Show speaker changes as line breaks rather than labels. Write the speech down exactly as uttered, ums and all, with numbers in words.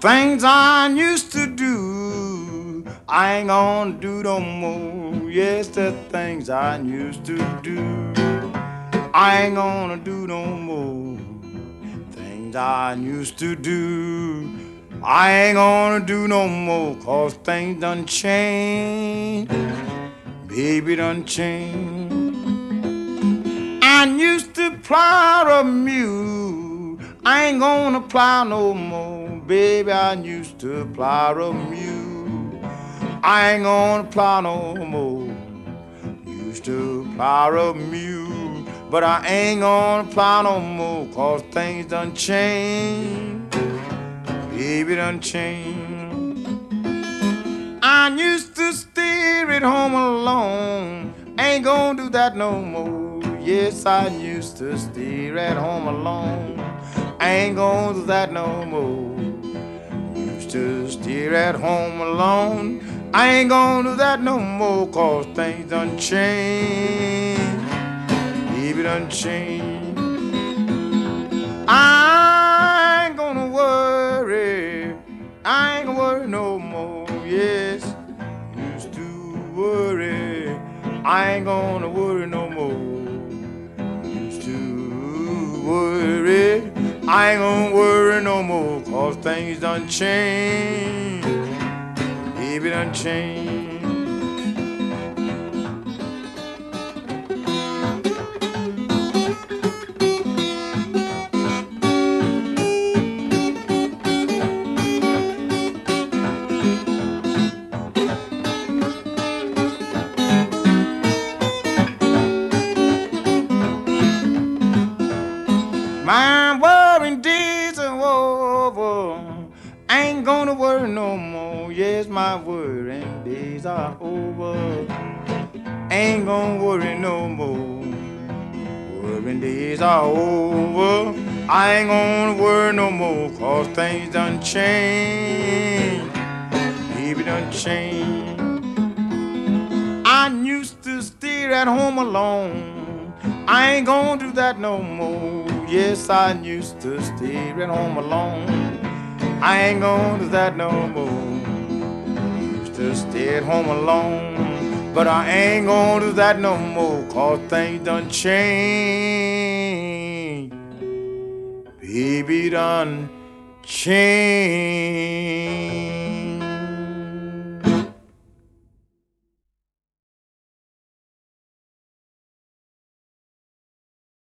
Things I used to do, I ain't gonna do no more. Yes, the things I used to do, I ain't gonna do no more. Things I used to do, I ain't gonna do no more. Cause things done changed, baby done changed. I used to plow a mule, I ain't gonna plow no more. Baby, I used to plow a mule, I ain't gonna plow no more. Used to plow a mule, but I ain't gonna plow no more. Cause things done changed, baby done changed. I used to stay at home alone, ain't gonna do that no more. Yes, I used to stay at home alone, ain't gonna do that no more. Used to stay at home alone, I ain't gonna do that no more. Cause things done changed, baby done changed. I ain't gonna worry, I ain't gonna worry no more. Yes, used to worry, I ain't gonna worry no more. Used to worry, I ain't gonna worry no more. Cause things done changed, baby done changed. My worrying days are over, I ain't gonna worry no more. Yes, my worrying days are over, ain't gonna worry no more. Worrying days are over, I ain't gonna worry no more. Cause things done changed, baby done changed. I used to stay at home alone, I ain't gonna do that no more. Yes, I used to stay at home alone, I ain't gonna do that no more. Used to stay at home alone, but I ain't gonna do that no more. Cause things done changed, baby done changed.